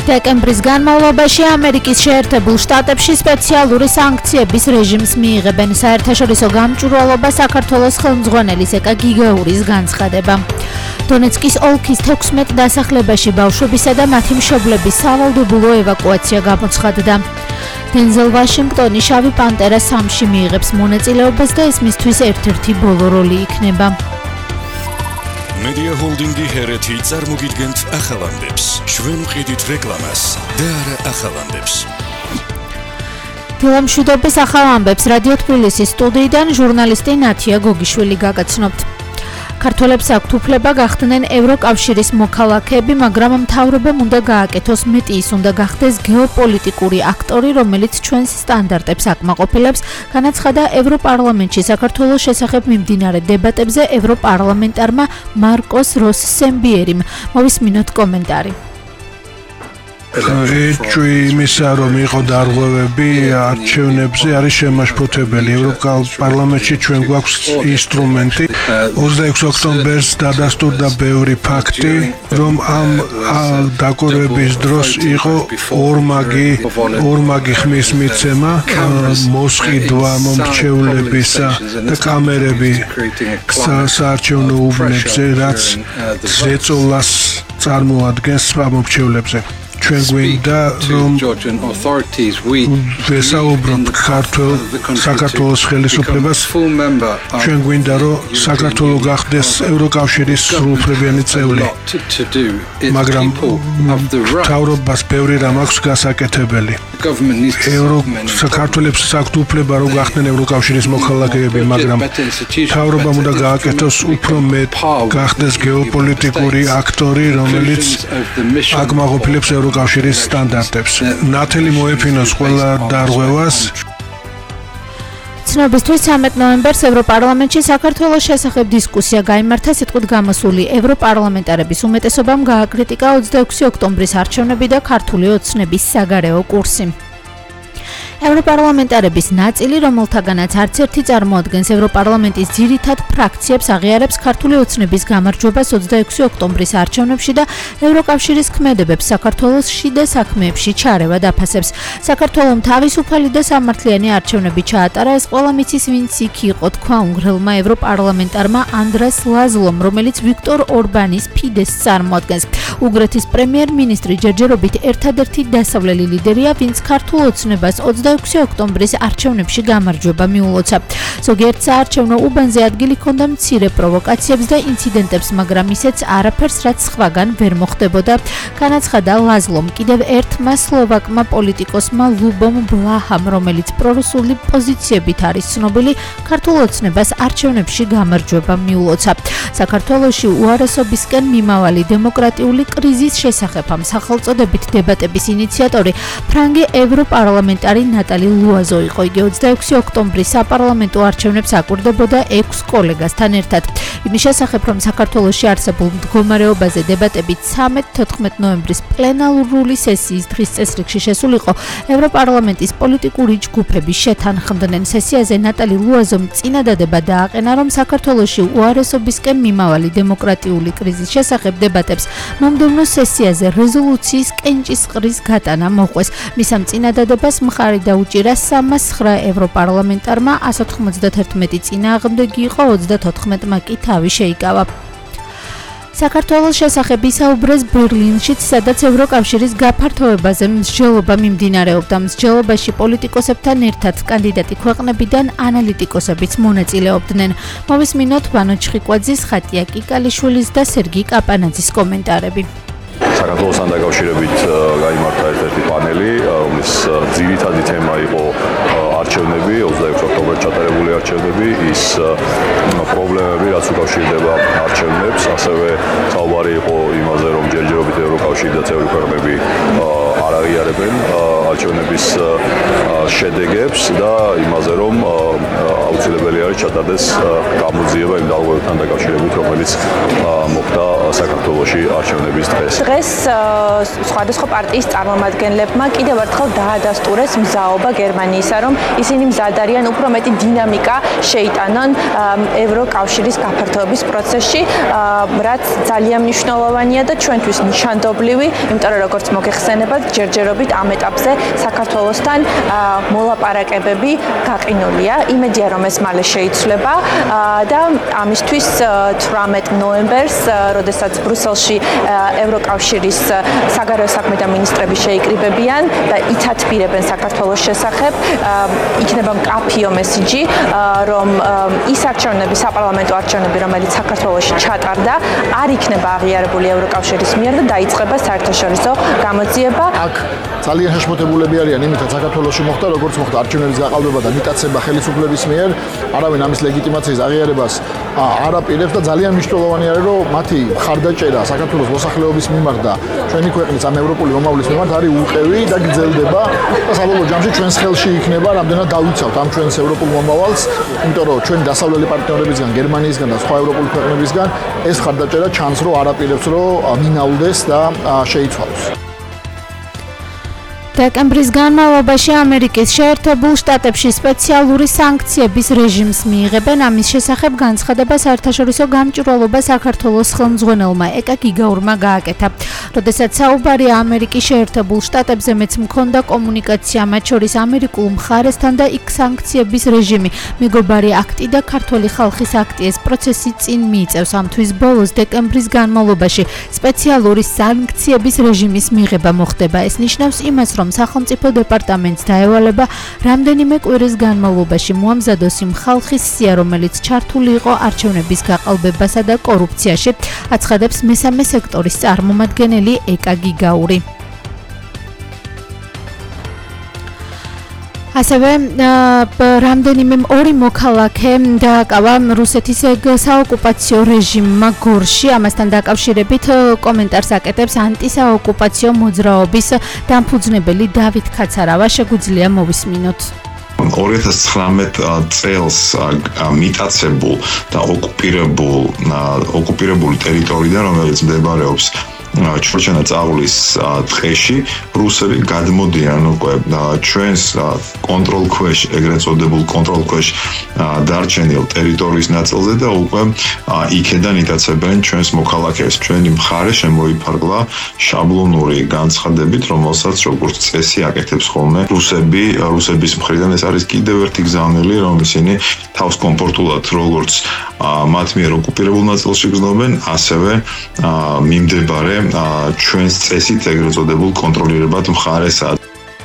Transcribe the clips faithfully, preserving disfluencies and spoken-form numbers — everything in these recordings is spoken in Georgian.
დეკემბრის განმავლობაში ამერიკის შეერთებულ შტატებში სპეციალური სანქციების რეჟიმს მიიღებენ საერთაშორისო გამჭვირვალობა საქართველოს ხელმძღვანელის ეკა გიგაურის განცხადება. დონეცკის ოლქის თექვსმეტ დასახლებაში ბავშვებისა და მათი მშობლების სავალდებულო ევაკუაცია გამოცხადდა. დენზელ ვაშინგტონი შავი პანტერა სამში მიიღებს მონაწილეობას და ეს მისთვის ერთ-ერთი ბოლო როლი იქნება. Media Holding-ი ჰერეთი წარმოგიდგენთ ახალამდებს. ჩვენ მყიდით რეკლამას და არა ახალამდებს. დილამშვიდობის ახალამდებს რადიო თბილისის სტუდიიდან ჟურნალისტი ნათია გოგიშვილი გაგაცნობთ. ქართველებს აქვთ უფლება გახდნენ ევროკავშირის მოქალაქეები, მაგრამ მთავრობამ უნდა გააკეთოს მეტი, ის უნდა გახდეს გეოპოლიტიკური აქტორი, რომელიც ჩვენს სტანდარტებს აკმაყოფილებს, განაცხადა ევროპარლამენტში საქართველოს შესახებ მიმდინარე დებატებზე ევროპარლამენტარმა მარკოს როს-სემბიერიმ. მოვისმინოთ კომენტარი. ეჭვი იმისა, რომ იყო დარღვევები არჩევნებზე არის შემაშფოთებელი. ევროპარლამენტში ჩვენ გვაქვს ინსტრუმენტი. ოცდაექვსი ოქტომბერს დადასტურდა ბევრი ფაქტი, რომ ამ დაკავების დროს იყო ორმაგი ორმაგი ხმის მიცემა, მოსყიდვა მომრჩეულებისა და კამერები საარჩევნო უბნებზე, რაც ზეწოლას წარმოადგენს მომრჩეულებზე. ჩვენ გვინდა რომ ვესაუბროთ ქართულ საქართველოს ხელისუფლებას, ჩვენ გვინდა რომ საქართველო გახდეს ევროკავშირის სრულუფლებიანი წევრი, მაგრამ მთავრობას ბევრი რამ აქვს გასაკეთებელი. საქართველოს აქვთ უფლება რომ გახდნენ ევროკავშირის მოქალაქეები, მაგრამ მთავრობამ უნდა გააკეთოს უფრო მეტ, გახდეს გეოპოლიტიკური აქტორი, რომელიც აკმაყოფილებს ევროკავშირის სტანდარტებს. ნათელი მოეფინოს ყველა დარღვევას. ცნობისთვის ცამეტ ნოემბერს ევროპარლამენტში საქართველოს შესახებ დისკუსია გაიმართა. სიტყვით გამოსული ევროპარლამენტარების უმეტესობამ გააკრიტიკა ოცდაექვსი ოქტომბრის არჩევნები და ქართული ოცნების საგარეო კურსი. ევროპარლამენტარების ნაწილი, რომელთაგანაც არც ერთი წარმოადგენს ევროპარლამენტის ძირითად ფრაქციებს, აღიარებს ქართული ოცნების გამარჯვებას ოცდაექვსი ოქტომბრის არჩევნებში და ევროკავშირის ქმედებებს საქართველოს შიდა საქმეებში ჩარევა დაფასებს. საქართველომ თავისუფალი და სამართლიანი არჩევნები ჩაატარა, ეს ყველა მიცის, ვინც იქ იყო, თქვა უნგრელმა ევროპარლამენტარმა ანდრას ლაზლომ, რომელიც ვიქტორ ორბანის ფიდესს წარმოადგენს. უნგრეთის პრემიერ-მინისტრი ჯერჯერობით ერთადერთი დასავლელი ლიდერია, ვინც ქართულ ოცნებას ოცდაექვსი ოქტომბრის არჩევნებში გამარჯვება მიულოცა. ზოგიერთ საარჩევნო უბანზე ადგილი ჰქონდა მცირე პროვოკაციებს და ინციდენტებს, მაგრამ ისეც არაფერს, რაც სხვაგან ვერ მოხდებოდა, განაცხადა ლაზლომ. კიდევ ერთმა სლოვაკმა პოლიტიკოსმა ლუბომ ბლაჰამ, რომელიც პრორუსული პოზიციებით არის ცნობილი, ქართულ ოცნებას არჩევნებში გამარჯვება მიულოცა. საქართველოში უარესობისკენ მიმავალი დემოკრატიული კრიზის შესახებ ამ სახელწოდებით დებატების ინიციატორი ფრანგი ევროპარლამენტარი ნატალი ლუაზო იყო. იგი ოცდაექვსი ოქტომბრის საპარლამენტო არჩევნებს აკვირდებოდა ექვს კოლეგასთან ერთად. იმის შესახებ, რომ საქართველოში არსებულ მდგომარეობაზე დებატები ცამეტ-თოთხმეტ ნოემბრის პლენარული სესიის დღის წესრიგში შესულიყო, ევროპარლამენტის პოლიტიკური ჯგუფები შეთანხმდნენ. სესიაზე ნატალი ლუაზომ წინადადება დააყენა, რომ საქართველოში უარესობისკენ მიმავალი დემოკრატიული კრიზის შესახებ დებატებს მომდევნო სესიაზე რეზოლუციის კენჭისყრის გატანა მოყვეს. მის ამ წინადადებას მხარი დაუჭირა სამას ცხრა ევროპარლამენტარმა, ასი ოცდათერთმეტი წინააღმდეგი იყო, ოცდათოთხმეტმა კი თავი შეიკავა. საქართველოს შესახებ ისაუბრეს ბერლინშიც, სადაც ევროკავშირის გაფართოებაზე მსჯელობა მიმდინარეობდა. მსჯელობაში პოლიტიკოსებთან ერთად კანდიდატი ქვეყნებიდან ანალიტიკოსებიც მონაწილეობდნენ. მოვისმინოთ ვანო ჩხიკვაძის, ხატია კიკალიშვილის და სერგი კაპანაძის კომენტარები. საქართველოსთან დაკავშირებით გაიმართა ერთ-ერთი პანელი, რომლის ძირითადი თემა იყო არჩევნები, ოცდაექვსი ოქტომბერს ჩატარებული არჩევნები, ის პრობლემები, რაც უკავშირდება არჩევნებს, ასევე საუბარი იყო იმაზე, რომ ჯერჯერობით ევროკავშირი და წევრი ქვეყნები არ აღიარებენ არჩევნების შედეგებს და იმაზე, რომ აუცილებელი არის მომავალი ჩატარდეს გამოძიება იმ დაავადებებთან დაკავშირებით, რომელიც მოხდა საქართველოში არჩევნების დღეს. დღეს სხვადასხვა პარტიის წარმომადგენლებმა კიდევ ერთხელ დაადასტურეს მზაობა გერმანიისა, რომ ისინი მზად არიან უფრო მეტი დინამიკა შეიტანონ ევროკავშირის გაფართოების პროცესში, რაც ძალიან მნიშვნელოვანია და ჩვენთვის ნიშანდობლივი, იმიტომ რომ როგორც მოგეხსენებათ, ჯერჯერობით ამ ეტაპზე საქართველოსთან მოლაპარაკებები გაყინულია. იმედია, რომ ეს მალე შეიცვლება და ამისთვის თვრამეტ ნოემბერს, როდესაც ბრუსელში ევროკავშირის საგარეო საქმეთა მინისტრები შეიკრიბებიან და ითათბირებენ საქართველოს შესახებ, იქნება მკაფიო მესიჯი, რომ ის არჩევნები, საპარლამენტო არჩევნები, რომელიც საქართველოში ჩატარდა, არ იქნება აღიარებული ევროკავშირის მიერ და დაიწყება საერთაშორისო გამოძიება. აქ ძალიან შეშმოთებულები არიან იმითაც საქართველოში მოხდა, როგორც მოხდა არჩევნების გაყალბება და მიტაცება ხელისუფლების მიერ, არავინ ამის ლეგიტიმაციის აღიარებას არ აპირებს და ძალიან მნიშვნელოვანი არის, რომ მათი მხარდაჭერა საქართველოს მოსახლეობის მიმართ და ჩვენი ქვეყნის ამ ევროპული მომავლის მიმართ არის უყევი და გრძელდება და საბოლოო ჯამში ჩვენს ხელში იქნება რამდენად დავიცავთ ამ ჩვენს ევროპულ მომავალს, იმიტომ რომ ჩვენი დასავლელი პარტნიორებისგან, გერმანიისგან და სხვა ევროპული ქვეყნებისგან ეს მხარდაჭერა ჩანს, რომ არ აპირებს, რომ მინაუდეს და შეიცვალოს. დეკემბრის განმავლობაში ამერიკის შეერთებულ შტატებში სპეციალური სანქციების რეჟიმს მიიღებენ. ამის შესახებ განცხადება საერთაშორისო გამჭვირვალობა საქართველოს ხელმძღვანელმა ეკა გიგაურმა გააკეთა. როდესაც საუბარია ამერიკის შეერთებულ შტატებზე, მეც მქონდა კომუნიკაცია მათ შორის ამერიკულ მხარესთან და იქ სანქციების რეჟიმი, მეგობარი აქტი და ქართველი ხალხის აქტი ეს პროცესი წინ მიიწევს. ამ თვის ბოლოს დეკემბრის განმავლობაში სპეციალური სანქციების რეჟიმის მიღება მოხდება. ეს ნიშნავს იმას, რომ სახელმწიფო დეპარტამენტს დაევალება რამდენიმე კვირის განმავლობაში მოამზადოს იმ ხალხის სია, რომელიც ჩართული იყო არჩევნების გაყალბებასა და კორუფციაში, აცხადებს მესამე სექტორის წარმომადგენელი ეკა გიგაური. ასევე რამდენიმე ორი მოქალაქე დააკავა რუსეთის საოკუპაციო რეჟიმმა გორში. ამასთან დაკავშირებით კომენტარს აკეთებს ანტისაოკუპაციო მოძრაობის დამფუძნებელი დავით ქაცარავა. შეგვიძლია მოვისმინოთ. ორი ათას ცხრამეტ წელს მიტაცებულ და ოკუპირებულ ოკუპირებული ტერიტორიიდან, რომელიც მდებარეობს ჩორჩანა-წაღვლის ტყეში, რუსები გადმოდიან უკვე ჩვენს კონტროლ ქვეშ, ეგრეთ წოდებულ კონტროლ ქვეშ დარჩენილ ტერიტორიის ნაწილზე და უკვე იქედან იტაცებენ ჩვენს მოქალაქეებს. ჩვენი მხარე შემოიფარგლა შაბლონური განცხადებით, რომელსაც როგორც წესი აკეთებს ხოლმე რუსები, რუსების მხრიდან ეს არის კიდევ ერთი გზავნილი, რომ ისინი თავს კომფორტულად როგორც მათ მიერ ოკუპირებულ ნაწილში გრძნობენ, ასევე მიმდებარე ჩვენს წესით ეგრეთ წოდებულ კონტროლირებად მხარესად.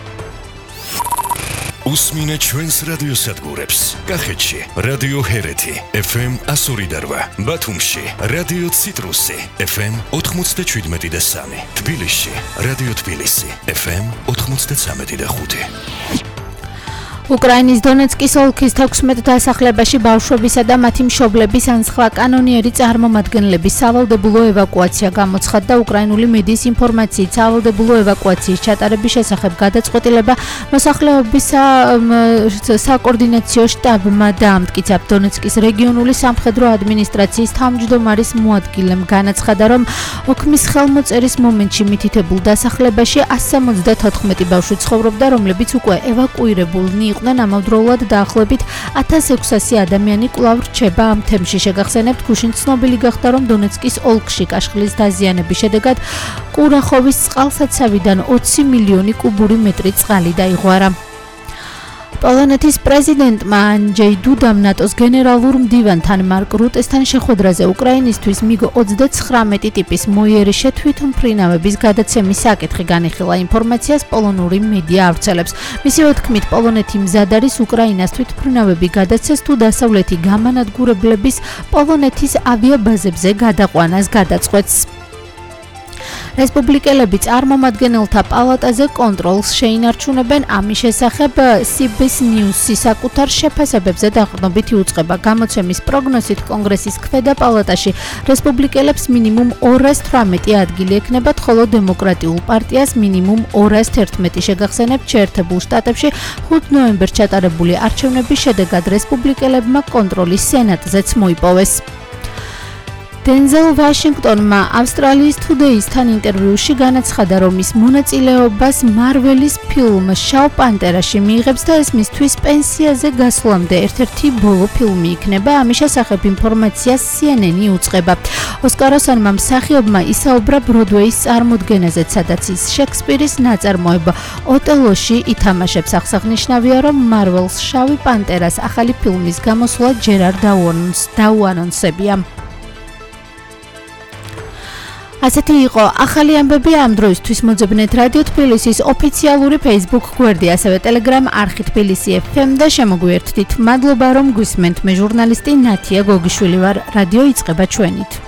უსმინე ჩვენს რადიოსადგურებს. კახეთში რადიო ჰერეთი ეფ ემ εκατო ორი და რვა, ბათუმში რადიო ციტრუსი ეფ ემ ოთხმოცდაშვიდმეტი და სამი, თბილისში რადიო თბილისი ეფ ემ ოთხმოცდაცამეტი და ხუთი. უკრაინის დონეცკის ოლქის თექვსმეტ დასახლებაში ბავშვებისა და მათი მშობლების ან სხვა კანონიერი წარმომადგენლების სავალდებულო ევაკუაცია გამოცხადდა. უკრაინული მედიის ინფორმაციით, სავალდებულო ევაკუაციის ჩატარების შესახებ გადაწყვეტილება მოსახლეობის საკოორდინაციო შტაბმა დაამტკიცა. დონეცკის რეგიონული სამხედრო ადმინისტრაციის თავმჯდომარის მოადგილემ განაცხადა, რომ ოქმის ხელმოწერის მომენტში მითითებულ დასახლებაში ასი სამოცდათოთხმეტი ბავშვი ცხოვრობდა, რომლებიც უკვე ევაკუირებულნი იყვნენ. ამავდროულად დაახლოებით ათას ექვსასი ადამიანი კვლავ რჩება ამ თემში. შეგახსენებთ, გუშინ ცნობილი გახდა, რომ დონეცკის ოლქში კაშხლის დაზიანების შედეგად კურახოვის წყალსაცავიდან ოცი მილიონი კუბური მეტრი წყალი დაიღვარა. პოლონეთის პრეზიდენტმა ანჯეი დუდამ ნატოს გენერალურ მდივანთან მარკ რუტესთან შეხვედრაზე უკრაინისთვის მიგ ოცდაცხრამეტი ტიპის მოიერიშე თვითმფრინავების გადაცემის საკითხი განიხილა. ინფორმაციას პოლონური მედია ავრცელებს. მისივე თქმით, პოლონეთი მზად არის უკრაინას თვითმფრინავები გადაცეს თუ დასავლეთი გამანადგურებლების პოლონეთის ავიაბაზებზე გადაყვანას გადაწყვეტს. რესპუბლიკელები წარმომადგენელთა პალატაზე კონტროლს შეინარჩუნებენ. ამის შესახებ C B S News-ი საკუთარ შეფასებებზე დაყრდნობით იუწყება. გამოცემის პროგნოზით კონგრესის ქვედა პალატაში რესპუბლიკელებს მინიმუმ ორას თვრამეტი ადგილი ექნებათ, ხოლო დემოკრატიულ პარტიას მინიმუმ ორას თერთმეტი. შეგახსენებთ, შეერთებულ შტატებში ხუთი ნოემბერს ჩატარებული არჩევნების შედეგად რესპუბლიკელებმა კონტროლი სენატზეც მოიპოვეს. დენზელ ვაშინგტონმა ავსტრალიის Today-სთან ინტერვიუში განაცხადა, რომ ის მონაწილეობას მარველის ფილმ შავ პანტერაში მიიღებს და ეს მისთვის პენსიაზე გასვლამდე ერთ-ერთი ბოლო ფილმი იქნება. ამის შესახებ ინფორმაციას C N N-ი უწყება. ოსკაროსანმა მსახიობმა ისაუბრა ბროდვეის წარმოდგენაზე, სადაც ის შექსპირის ნაწარმოებ ოტელოში ითამაშებს. აღსანიშნავია, რომ მარველს შავი პანტერას ახალი ფილმის გამოსვლა ჯერ არ დაუანონსებია. ასეთი იყო ახალი ამბები ამ დროისთვის. მოძებნეთ რადიო თბილისის ოფიციალური Facebook გვერდი, ასევე Telegram არხი თბილისი F M და შემოგვიერთდით. მადლობა რომ გვისმენთ. მე ჟურნალისტი ნათია გოგიშვილი ვარ. რადიო იწყება ჩვენით.